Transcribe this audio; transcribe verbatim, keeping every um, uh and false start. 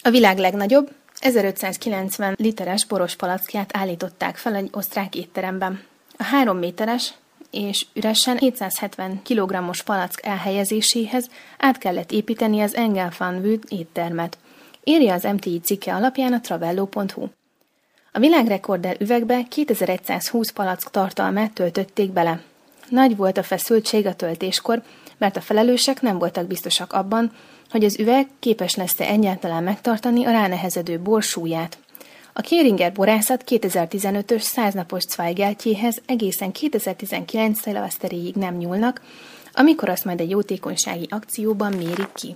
A világ legnagyobb, ezerötszázkilencven literes boros palackját állították fel egy osztrák étteremben. A három méteres és üresen hétszázhetven kilogrammos palack elhelyezéséhez át kellett építeni az Engel van Wüst éttermet. Írja az em té i cikke alapján a travello pont hu. A világrekorddel üvegbe kétezer-százhúsz palack tartalmát töltötték bele. Nagy volt a feszültség a töltéskor, mert a felelősek nem voltak biztosak abban, hogy az üveg képes lesz-e egyáltalán megtartani a ránehezedő bor súlyát. A Kéringer borászat kétezer-tizenötös száznapos Zweigelt-jéhez egészen kétezer-tizenkilenc szilveszteréig nem nyúlnak, amikor azt majd egy jótékonysági akcióban mérik ki.